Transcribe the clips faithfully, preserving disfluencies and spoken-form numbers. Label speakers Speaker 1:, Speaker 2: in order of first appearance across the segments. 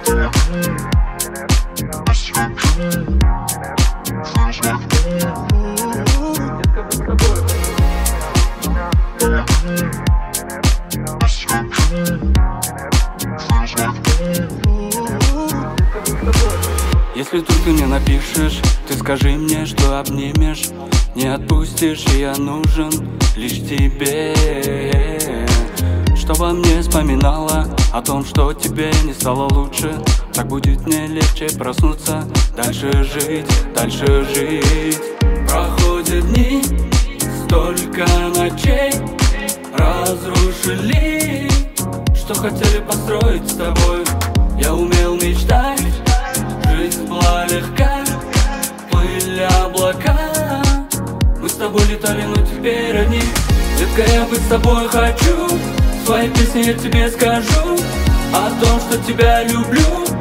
Speaker 1: Если вдруг ты мне напишешь, ты скажи мне, что обнимешь. Не отпустишь, и я нужен лишь тебе. Что во мне вспоминала о том, что тебе не стало лучше. Так будет мне легче проснуться, дальше жить, дальше жить. Проходят дни, столько ночей разрушили, что хотели построить с тобой. Я умел мечтать, жизнь была легка, плыли облака. Мы с тобой летали, но теперь одни. Детка, я быть с тобой хочу, в своей песне я тебе скажу о том, что тебя люблю.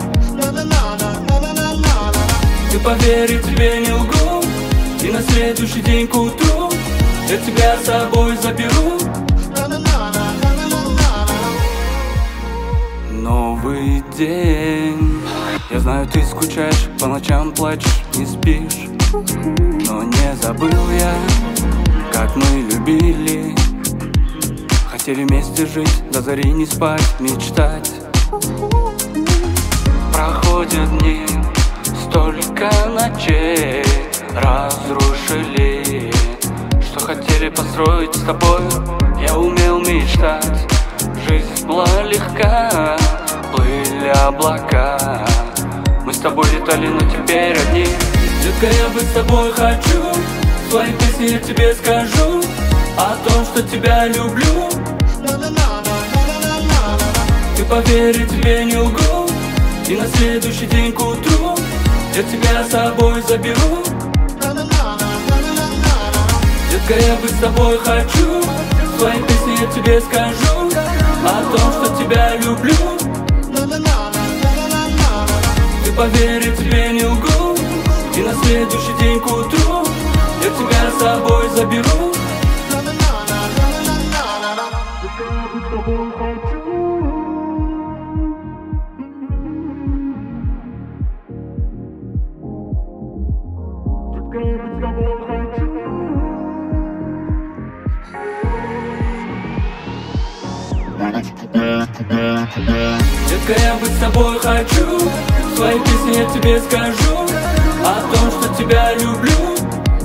Speaker 1: Ты поверь, тебе не лгу, и на следующий день к утру я тебя с собой заберу. Новый день. Я знаю, ты скучаешь, по ночам плачешь, не спишь. Но не забыл я, как мы любили. Хотели вместе жить, до зари не спать, мечтать. Проходят дни, столько ночей разрушили, что хотели построить с тобой. Я умел мечтать, жизнь была легка, плыли облака. Мы с тобой летали, но теперь одни. Детка, я быть с тобой хочу, в своей песне я тебе скажу о том, что тебя люблю. Ты поверь, тебе не лгу, и на следующий день к утру я тебя с собой заберу. Детка, я быть с тобой хочу, в своей песне я тебе скажу о том, что тебя люблю. Ты поверь, тебе не лгу, и на следующий день к утру я тебя с собой заберу. Детка, я быть с тобой хочу, в своей песне я тебе скажу о том, что тебя люблю.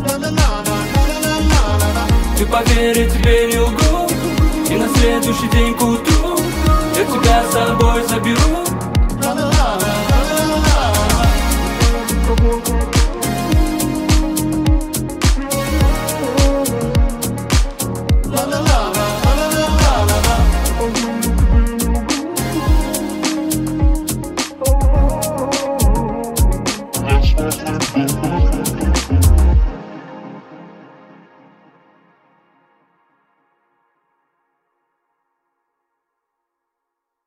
Speaker 1: Ты поверь, тебе не лгу, и на следующий день к утру я тебя с собой заберу.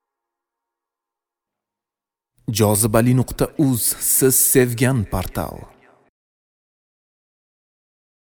Speaker 2: jozibali nuqta uz siz sevgan portal.